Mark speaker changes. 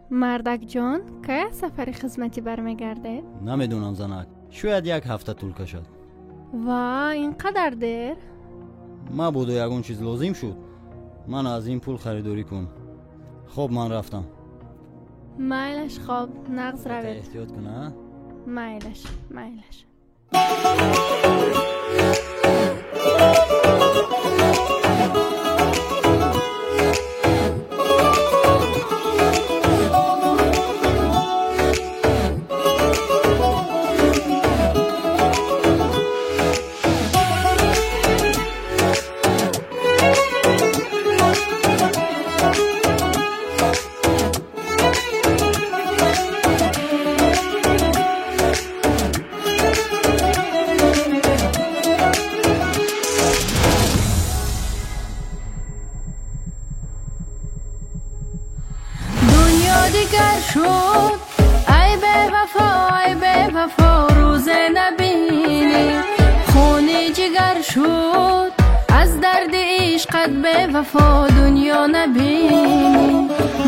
Speaker 1: مردک جان که سفر خدمتی برمیگرده؟
Speaker 2: نمیدونم زنک، شاید 1 هفته طول کشد.
Speaker 1: وا اینقدر دیر؟
Speaker 2: ما بود و یگون چیز لازم شد. من از این پول خریداری کن. خب من رفتم.
Speaker 1: مایلش خوب نغز روید.
Speaker 2: احتیاط کنه.
Speaker 1: مایلش
Speaker 3: دیگر شد ای به وفا روز نبینی، خونی جگر شد از درد عشقت به وفا دنیا نبینی.